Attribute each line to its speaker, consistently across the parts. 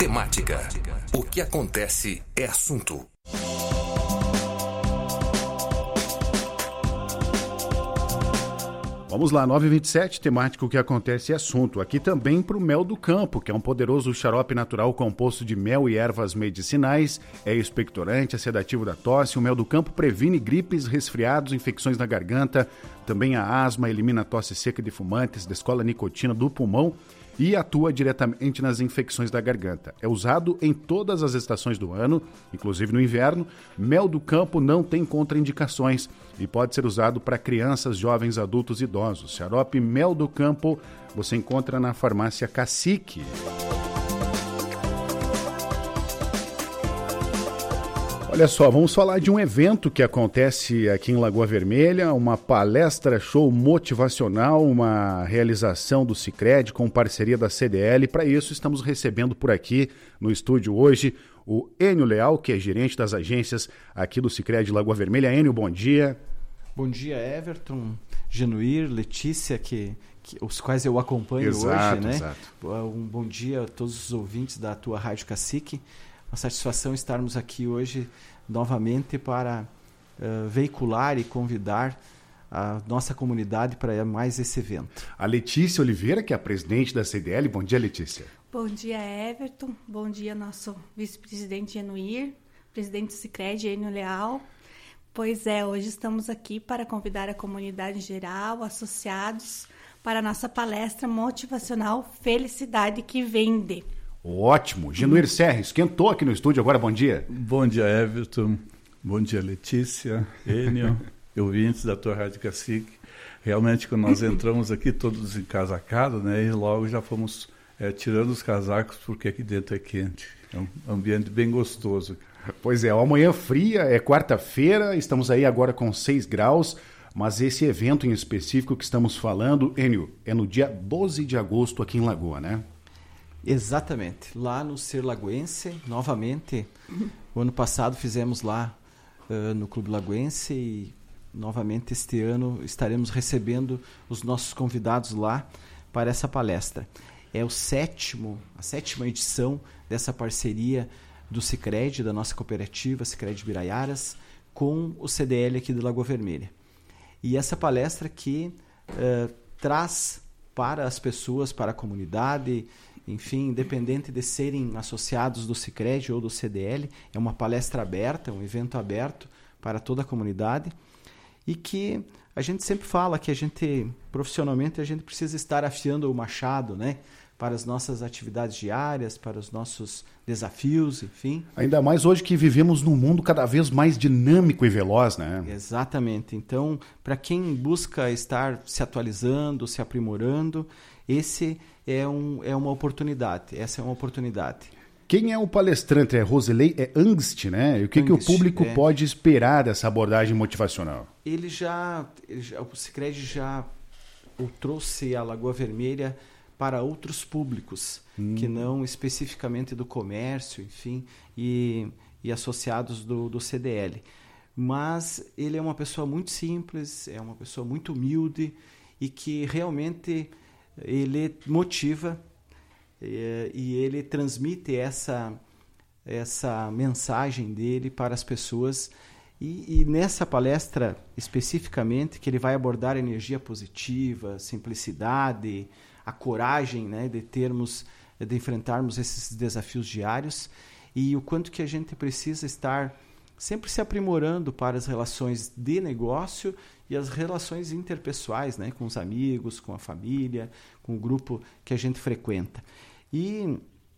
Speaker 1: Temática. O que acontece é assunto.
Speaker 2: Vamos lá, 9h27, temática o que acontece é assunto. Aqui também para o Mel do Campo, que é um poderoso xarope natural composto de mel e ervas medicinais, é expectorante, é sedativo da tosse. O Mel do Campo previne gripes, resfriados, infecções na garganta, também a asma, elimina a tosse seca de fumantes, descola a nicotina do pulmão e atua diretamente nas infecções da garganta. É usado em todas as estações do ano, inclusive no inverno. Mel do Campo não tem contraindicações e pode ser usado para crianças, jovens, adultos e idosos. Xarope Mel do Campo você encontra na farmácia Cacique. Olha só, vamos falar de um evento que acontece aqui em Lagoa Vermelha, uma palestra show motivacional, uma realização do Sicredi com parceria da CDL. Para isso, estamos recebendo por aqui no estúdio hoje o Enio Leal, que é gerente das agências aqui do Sicredi Lagoa Vermelha. Enio, bom dia.
Speaker 3: Bom dia, Everton, Genuir, Letícia, os quais eu acompanho hoje, né? Exato. Um bom dia a todos os ouvintes da tua Rádio Cacique. Uma satisfação estarmos aqui hoje novamente para veicular e convidar a nossa comunidade para mais esse evento.
Speaker 2: A Letícia Oliveira, que é a presidente da CDL. Bom dia, Letícia.
Speaker 4: Bom dia, Everton. Bom dia, nosso vice-presidente Genuir, presidente do Sicredi, Enio Leal. Pois é, hoje estamos aqui para convidar a comunidade em geral, associados, para a nossa palestra motivacional Felicidade que Vende.
Speaker 2: Ótimo. Genuir Serra, esquentou aqui no estúdio agora, bom dia.
Speaker 5: Bom dia, Everton. Bom dia, Letícia, Enio, ouvintes da tua Rádio Cacique. Realmente, quando nós entramos aqui, todos encasacados, né, e logo já fomos tirando os casacos, porque aqui dentro é quente. É um ambiente bem gostoso.
Speaker 2: Pois é, amanhã fria, é quarta-feira, estamos aí agora com 6 graus, mas esse evento em específico que estamos falando, Enio, é no dia 12 de agosto aqui em Lagoa, né?
Speaker 3: Exatamente, lá no Ser Lagoense, novamente, o ano passado fizemos lá no Clube Lagoense e novamente este ano estaremos recebendo os nossos convidados lá para essa palestra. É a sétima edição dessa parceria do Sicredi, da nossa cooperativa Sicredi Biraiaras, com o CDL aqui do Lagoa Vermelha. E essa palestra que traz para as pessoas, para a comunidade, enfim, independente de serem associados do Sicredi ou do CDL, é uma palestra aberta, um evento aberto para toda a comunidade e que a gente sempre fala que profissionalmente, a gente precisa estar afiando o machado, né? Para as nossas atividades diárias, para os nossos desafios, enfim.
Speaker 2: Ainda mais hoje que vivemos num mundo cada vez mais dinâmico e veloz, né?
Speaker 3: Exatamente. Então, para quem busca estar se atualizando, se aprimorando, essa é uma oportunidade.
Speaker 2: Quem é o palestrante? É Roselei Angst, né? E o que o público pode esperar dessa abordagem motivacional?
Speaker 3: O Sicredi já trouxe a Lagoa Vermelha para outros públicos, que não especificamente do comércio, enfim, e associados do CDL. Mas ele é uma pessoa muito simples, é uma pessoa muito humilde e que realmente ele motiva e ele transmite essa mensagem dele para as pessoas. E nessa palestra, especificamente, que ele vai abordar energia positiva, simplicidade, a coragem, né, de enfrentarmos esses desafios diários e o quanto que a gente precisa estar sempre se aprimorando para as relações de negócio e as relações interpessoais, né, com os amigos, com a família, com o grupo que a gente frequenta. E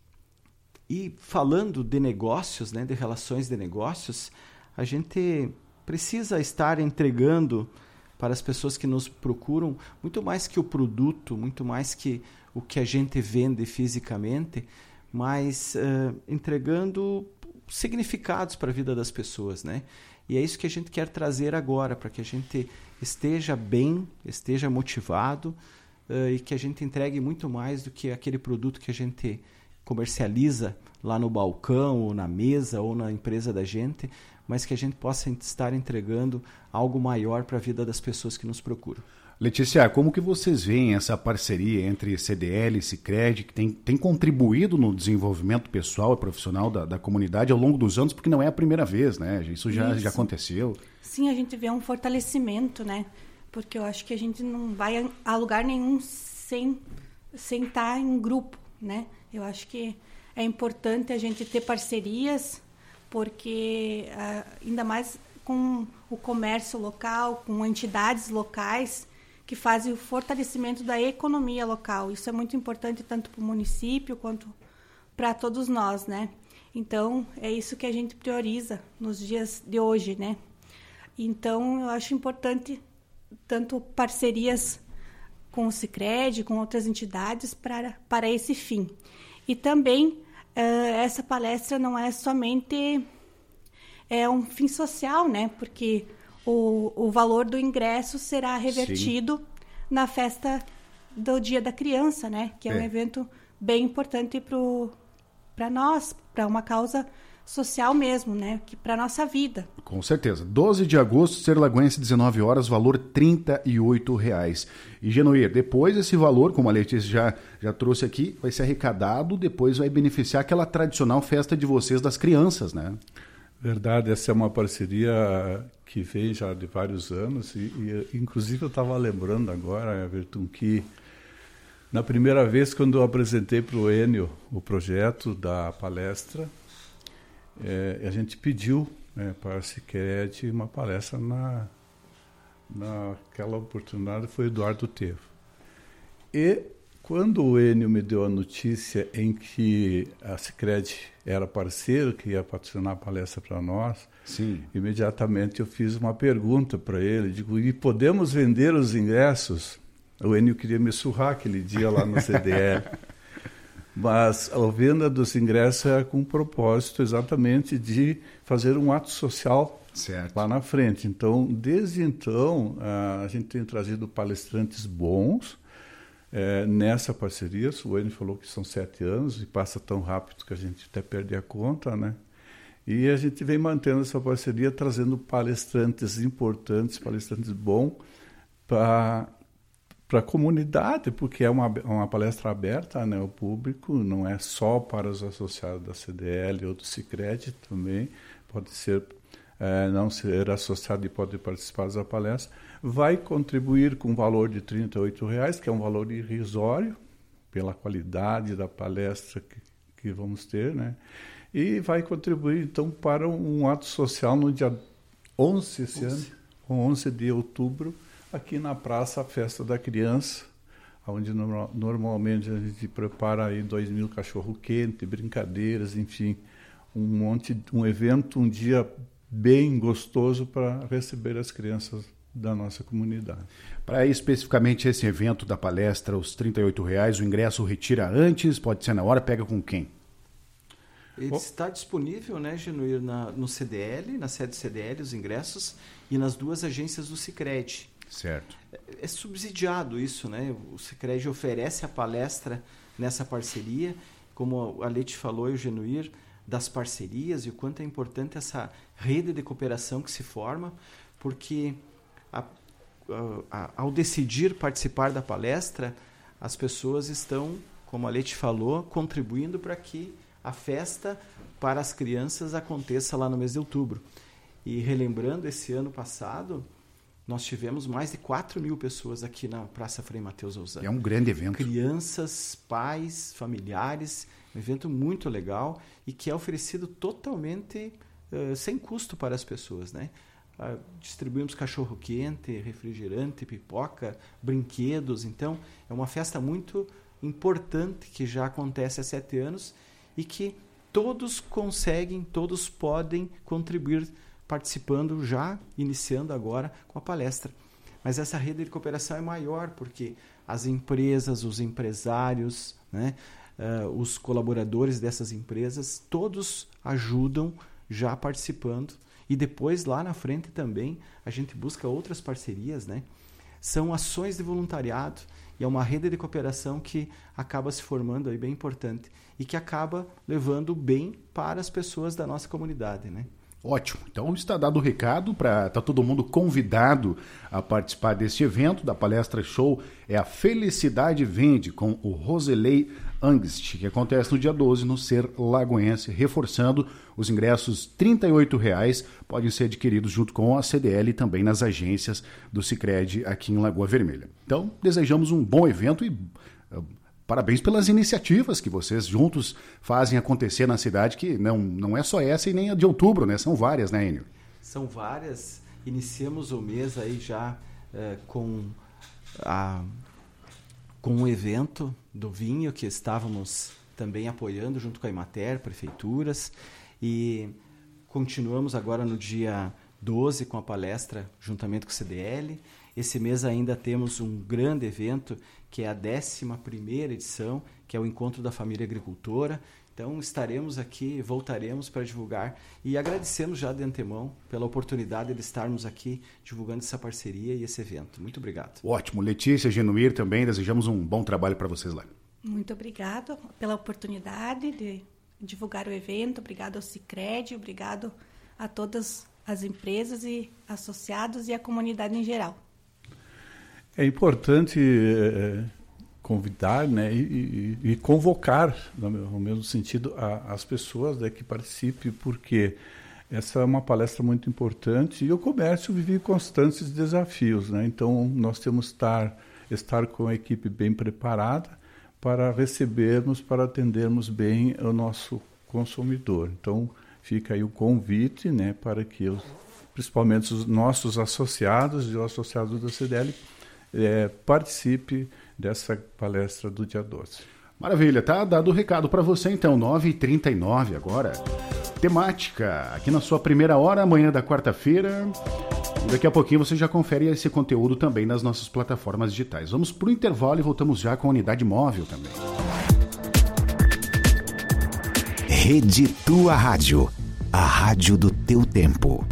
Speaker 3: falando de negócios, né, de relações de negócios, a gente precisa estar entregando para as pessoas que nos procuram muito mais que o produto, muito mais que o que a gente vende fisicamente, mas entregando significados para a vida das pessoas, né? E é isso que a gente quer trazer agora, para que a gente esteja bem, esteja motivado e que a gente entregue muito mais do que aquele produto que a gente comercializa lá no balcão, ou na mesa, ou na empresa da gente, mas que a gente possa estar entregando algo maior para a vida das pessoas que nos procuram.
Speaker 2: Letícia, como que vocês veem essa parceria entre CDL e Sicredi, que tem contribuído no desenvolvimento pessoal e profissional da comunidade ao longo dos anos, porque não é a primeira vez, né? Isso já aconteceu.
Speaker 4: Sim, a gente vê um fortalecimento, né? Porque eu acho que a gente não vai a lugar nenhum sem estar em grupo, né? Eu acho que é importante a gente ter parcerias, porque ainda mais com o comércio local, com entidades locais que fazem o fortalecimento da economia local. Isso é muito importante tanto para o município quanto para todos nós, né? Então, é isso que a gente prioriza nos dias de hoje, né? Então, eu acho importante tanto parcerias com o Sicredi, com outras entidades para esse fim. E também, essa palestra não é somente um fim social, né? Porque o valor do ingresso será revertido na festa do Dia da Criança, né? Que é um evento bem importante para nós, para uma causa social mesmo, né? Que para nossa vida.
Speaker 2: Com certeza. 12 de agosto, Ser Lagoense, 19 horas, valor R$ 38. E, Genoir, depois esse valor, como a Letícia já trouxe aqui, vai ser arrecadado, depois vai beneficiar aquela tradicional festa de vocês das crianças, né?
Speaker 5: Verdade, essa é uma parceria que vem já de vários anos e inclusive eu estava lembrando agora, Everton, que na primeira vez quando eu apresentei para o Enio o projeto da palestra, a gente pediu para a Sicredi uma palestra naquela oportunidade foi Eduardo Tevo. E quando o Enio me deu a notícia em que a Sicredi era parceiro, que ia patrocinar a palestra para nós, imediatamente eu fiz uma pergunta para ele, digo, e podemos vender os ingressos? O Enio queria me surrar aquele dia lá no CDL, mas a venda dos ingressos era com o propósito exatamente de fazer um ato social lá na frente. Então, desde então, a gente tem trazido palestrantes bons, nessa parceria. O Enio falou que são 7 anos e passa tão rápido que a gente até perde a conta, né? E a gente vem mantendo essa parceria, trazendo palestrantes importantes, palestrantes bons para a comunidade, porque é uma palestra aberta, né, ao público, não é só para os associados da CDL ou do Sicredi, também pode ser não ser associado e pode participar da palestra. Vai contribuir com um valor de R$ 38, que é um valor irrisório, pela qualidade da palestra que vamos ter, né? E vai contribuir, então, para um ato social no dia 11 de outubro, aqui na Praça Festa da Criança, onde normalmente a gente prepara aí 2.000 cachorro-quente, brincadeiras, enfim, um evento, um dia bem gostoso para receber as crianças da nossa comunidade.
Speaker 2: Para especificamente esse evento da palestra, os R$ 38, o ingresso retira antes, pode ser na hora, pega com quem?
Speaker 3: Ele está disponível, né, Genoir, no CDL, na sede CDL, os ingressos, e nas 2 agências do Sicredi.
Speaker 2: Certo.
Speaker 3: É subsidiado isso, né? O Sicredi oferece a palestra nessa parceria, como a Leti falou e o Genoir, das parcerias e o quanto é importante essa rede de cooperação que se forma, porque ao decidir participar da palestra, as pessoas estão, como a Leti falou, contribuindo para que a festa para as crianças aconteça lá no mês de outubro. E relembrando, esse ano passado, nós tivemos mais de 4.000 pessoas aqui na Praça Frei Mateus Ousani.
Speaker 2: É um grande evento.
Speaker 3: Crianças, pais, familiares, um evento muito legal e que é oferecido totalmente sem custo para as pessoas, né? Distribuímos cachorro-quente, refrigerante, pipoca, brinquedos. Então, é uma festa muito importante que já acontece há 7 anos e que todos conseguem, todos podem contribuir participando já, iniciando agora com a palestra. Mas essa rede de cooperação é maior, porque as empresas, os empresários, né, os colaboradores dessas empresas, todos ajudam já participando. E depois, lá na frente também, a gente busca outras parcerias, né? São ações de voluntariado e é uma rede de cooperação que acaba se formando aí bem importante e que acaba levando bem para as pessoas da nossa comunidade, né?
Speaker 2: Ótimo. Então está dado o recado para tá todo mundo convidado a participar deste evento, da palestra show é a Felicidade Vende, com o Roselei Angst, que acontece no dia 12 no Ser Lagoense, reforçando os ingressos R$ 38 podem ser adquiridos junto com a CDL e também nas agências do Sicredi aqui em Lagoa Vermelha. Então, desejamos um bom evento e parabéns pelas iniciativas que vocês juntos fazem acontecer na cidade, que não é só essa e nem a de outubro, né? São várias, né, Enio?
Speaker 3: São várias. Iniciamos o mês aí já com o evento do vinho, que estávamos também apoiando junto com a Emater, prefeituras, e continuamos agora no dia 12 com a palestra juntamente com o CDL. Esse mês ainda temos um grande evento, que é a 11ª edição, que é o Encontro da Família Agricultora. Então estaremos aqui, voltaremos para divulgar e agradecemos já de antemão pela oportunidade de estarmos aqui divulgando essa parceria e esse evento. Muito obrigado.
Speaker 2: Ótimo. Letícia, Genuir também, desejamos um bom trabalho para vocês lá.
Speaker 4: Muito obrigado pela oportunidade de divulgar o evento, obrigado ao Sicredi, obrigado a todas as empresas e associados e a comunidade em geral.
Speaker 5: É importante convidar, né, e convocar, no mesmo sentido, as pessoas, né, que participem, porque essa é uma palestra muito importante e o comércio vive constantes desafios, né? Então, nós temos que estar com a equipe bem preparada para recebermos, para atendermos bem o nosso consumidor. Então, fica aí o convite, né, para que principalmente os nossos associados e os associados da CDL participe dessa palestra do dia 12.
Speaker 2: Maravilha, tá dado o recado para você então, 9h39 agora. Temática, aqui na sua primeira hora, amanhã da quarta-feira. E daqui a pouquinho você já confere esse conteúdo também nas nossas plataformas digitais. Vamos pro intervalo e voltamos já com a unidade móvel também.
Speaker 1: Rede Tua Rádio, a rádio do teu tempo.